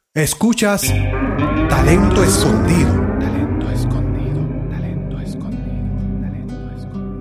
Escuchas Talento Escondido. Talento escondido, talento escondido, talento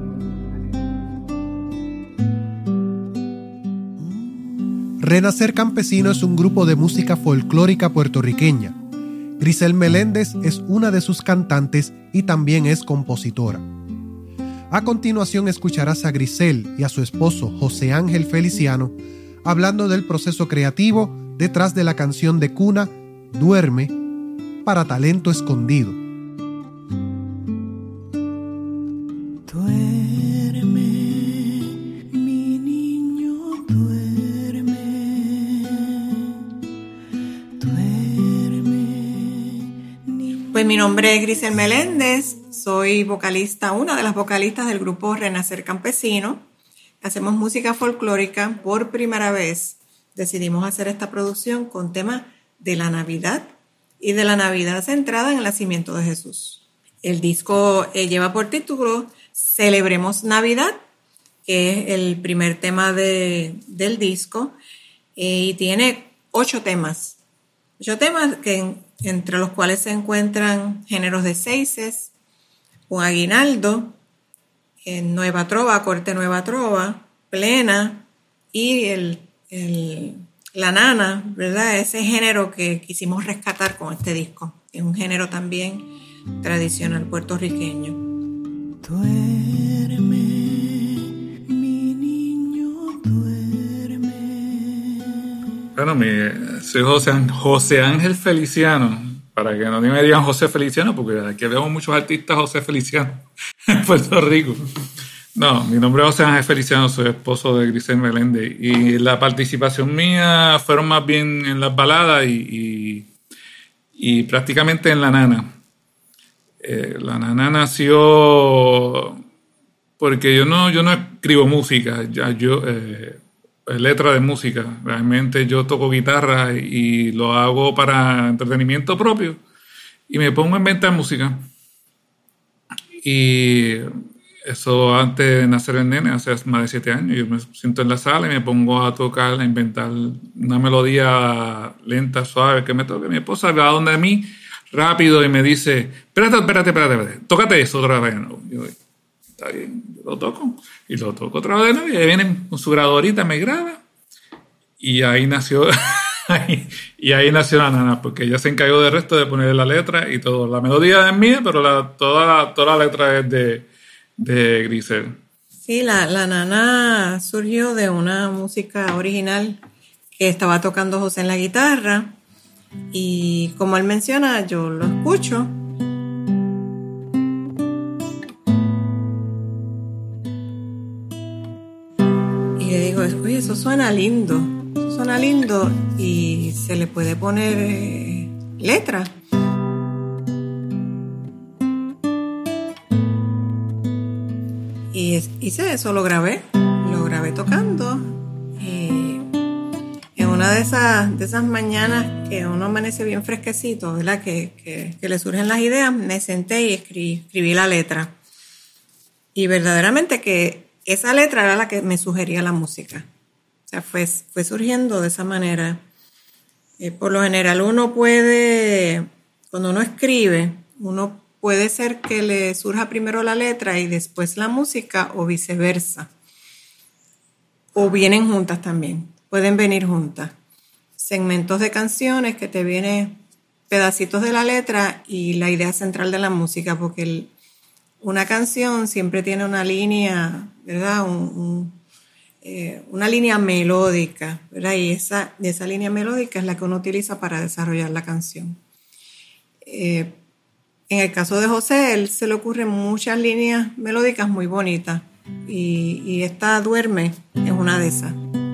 escondido. Renacer Campesino es un grupo de música folclórica puertorriqueña. Grisel Meléndez es una de sus cantantes y también es compositora. A continuación escucharás a Grisel y a su esposo José Ángel Feliciano hablando del proceso creativo detrás de la canción de cuna Duerme para Talento Escondido. Duerme, mi niño, duerme, duerme. Pues mi nombre es Grisel Meléndez, soy vocalista, una de las vocalistas del grupo Renacer Campesino. Hacemos música folclórica. Por primera vez decidimos hacer esta producción con temas de la Navidad y de la Navidad centrada en el nacimiento de Jesús. El disco lleva por título Celebremos Navidad, que es el primer tema del disco, y tiene 8 temas. 8 temas entre los cuales se encuentran géneros de seises, un aguinaldo, nueva trova, corte nueva trova, plena y la nana, ¿verdad? Ese género que quisimos rescatar con este disco. Es un género también tradicional puertorriqueño. Duerme, mi niño, duerme. Bueno, soy José Ángel Feliciano, para que no me digan José Feliciano, porque aquí vemos muchos artistas José Feliciano en Puerto Rico. No, mi nombre es José Ángel Feliciano, soy esposo de Grisel Meléndez, y la participación mía fueron más bien en las baladas y prácticamente en la nana. La nana nació porque yo no escribo música, letra de música. Realmente yo toco guitarra y lo hago para entretenimiento propio y me pongo a inventar música. Y eso antes de nacer el nene, hace más de 7 años, yo me siento en la sala y me pongo a tocar, a inventar una melodía lenta, suave, que me toque. Mi esposa va donde mí rápido y me dice, espérate, tócate eso otra vez. No, yo, está bien, yo lo toco y lo toco otra vez, ¿no? Y ahí viene con su grabadorita, me graba y ahí nació la nana, porque ella se encargó del resto de poner la letra y todo. La melodía es mía, pero toda la letra es de Grisel. Sí, la nana surgió de una música original que estaba tocando José en la guitarra y como él menciona, yo lo escucho. Y le digo, oye, eso suena lindo y se le puede poner letra. Y hice eso, lo grabé tocando y en una de esas mañanas que uno amanece bien fresquecito, ¿verdad? Que le surgen las ideas, me senté y escribí la letra. Y verdaderamente que esa letra era la que me sugería la música. O sea, fue surgiendo de esa manera. Por lo general uno puede, cuando uno escribe, uno puede ser que le surja primero la letra y después la música o viceversa. O vienen juntas también. Pueden venir juntas. Segmentos de canciones que te vienen pedacitos de la letra y la idea central de la música, porque una canción siempre tiene una línea, ¿verdad? Una línea melódica, ¿verdad? Y esa línea melódica es la que uno utiliza para desarrollar la canción. En el caso de José, él se le ocurren muchas líneas melódicas muy bonitas y esta Duerme es una de esas.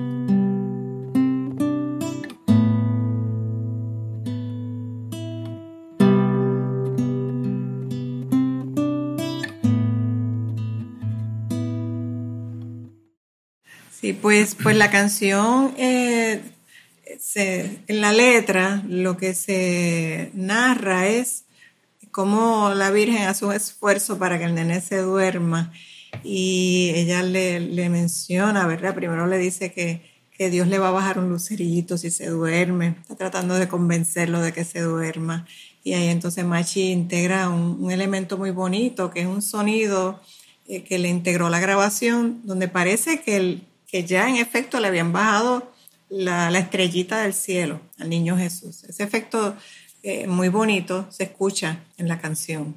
Sí, pues la canción, en la letra, lo que se narra es cómo la Virgen hace un esfuerzo para que el nene se duerma y ella le menciona, ¿verdad? Primero le dice que que Dios le va a bajar un lucerito si se duerme. Está tratando de convencerlo de que se duerma. Y ahí entonces Machi integra un elemento muy bonito, que es un sonido que le integró la grabación, donde parece que ya en efecto le habían bajado la estrellita del cielo al niño Jesús. Ese efecto muy bonito se escucha en la canción.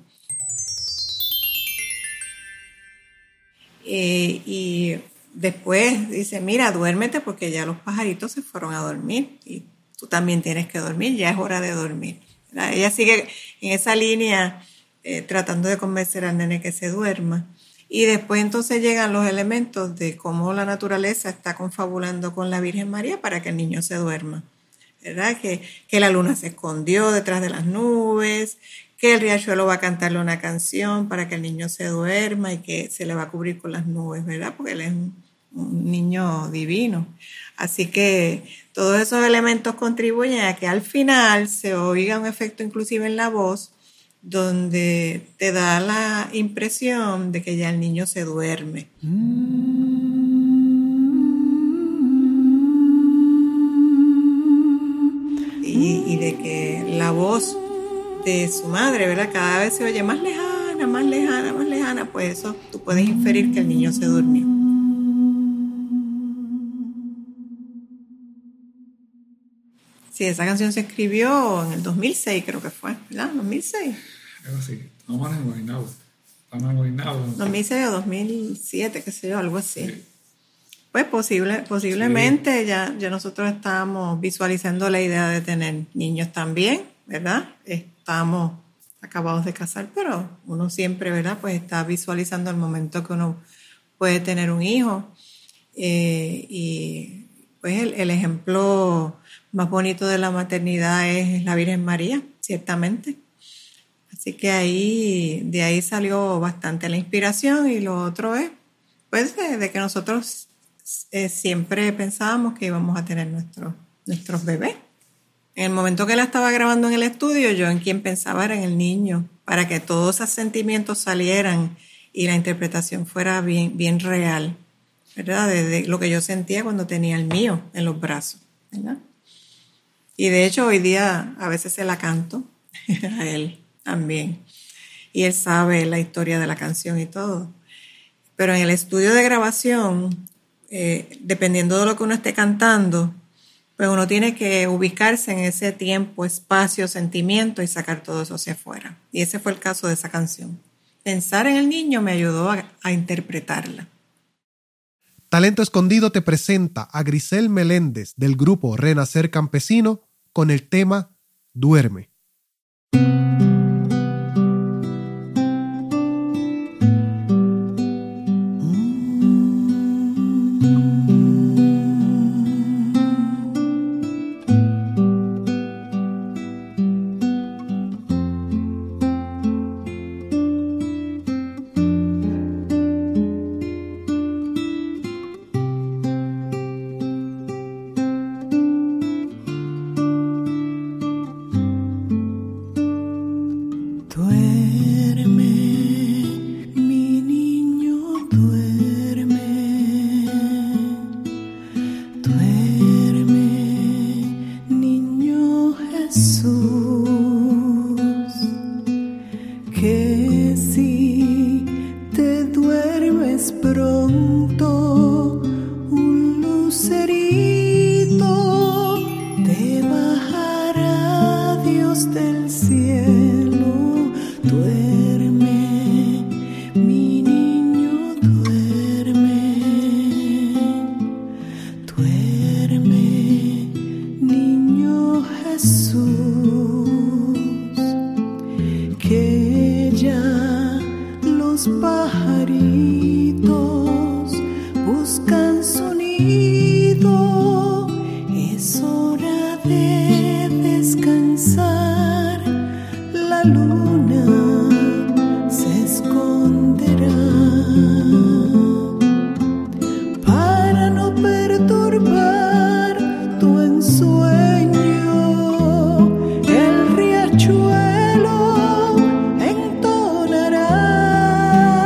Y después dice, mira, duérmete porque ya los pajaritos se fueron a dormir y tú también tienes que dormir, ya es hora de dormir. Ella sigue en esa línea tratando de convencer al nene que se duerma. Y después entonces llegan los elementos de cómo la naturaleza está confabulando con la Virgen María para que el niño se duerma, ¿verdad? Que la luna se escondió detrás de las nubes, que el riachuelo va a cantarle una canción para que el niño se duerma y que se le va a cubrir con las nubes, ¿verdad? Porque él es un niño divino. Así que todos esos elementos contribuyen a que al final se oiga un efecto inclusive en la voz, donde te da la impresión de que ya el niño se duerme. Y de que la voz de su madre, ¿verdad? Cada vez se oye más lejana, más lejana, más lejana, pues eso tú puedes inferir que el niño se durmió. Sí, esa canción se escribió en el 2006, creo que fue, ¿verdad? 2006. Algo así. Estamos en Guaynabo. 2006 o 2007, qué sé yo, algo así. Sí. Pues posiblemente sí. ya nosotros estábamos visualizando la idea de tener niños también, ¿verdad? Estamos acabados de casar, pero uno siempre, ¿verdad? Pues está visualizando el momento que uno puede tener un hijo. Y pues el ejemplo más bonito de la maternidad es la Virgen María, ciertamente. Así que de ahí salió bastante la inspiración, y lo otro es, pues, de que nosotros siempre pensábamos que íbamos a tener nuestros bebés. En el momento que la estaba grabando en el estudio, yo en quien pensaba era en el niño, para que todos esos sentimientos salieran y la interpretación fuera bien, bien real, ¿verdad? De lo que yo sentía cuando tenía el mío en los brazos, ¿verdad? Y de hecho hoy día a veces se la canto a él también. Y él sabe la historia de la canción y todo. Pero en el estudio de grabación, dependiendo de lo que uno esté cantando, pues uno tiene que ubicarse en ese tiempo, espacio, sentimiento y sacar todo eso hacia afuera. Y ese fue el caso de esa canción. Pensar en el niño me ayudó a interpretarla. Talento Escondido te presenta a Grisel Meléndez del grupo Renacer Campesino con el tema Duerme.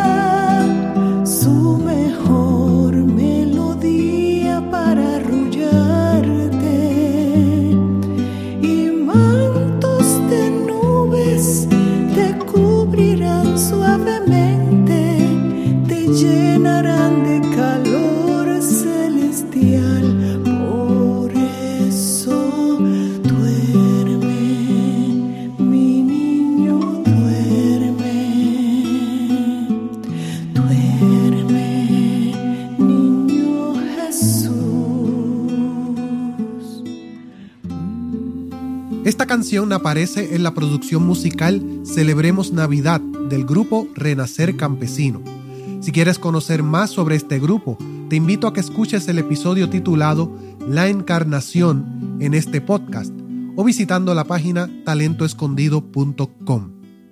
Su mejor melodía para arrullar. Esta canción aparece en la producción musical Celebremos Navidad del grupo Renacer Campesino. Si quieres conocer más sobre este grupo, te invito a que escuches el episodio titulado La Encarnación en este podcast o visitando la página talentoescondido.com.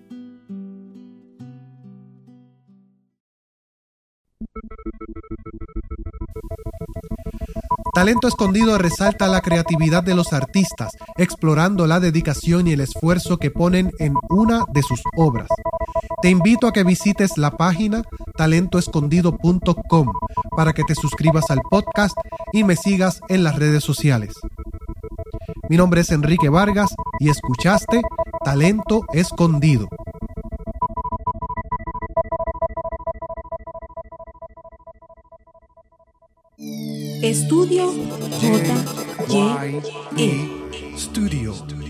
Talento Escondido resalta la creatividad de los artistas, explorando la dedicación y el esfuerzo que ponen en una de sus obras. Te invito a que visites la página talentoescondido.com para que te suscribas al podcast y me sigas en las redes sociales. Mi nombre es Enrique Vargas y escuchaste Talento Escondido. Estudio JYE. Studio.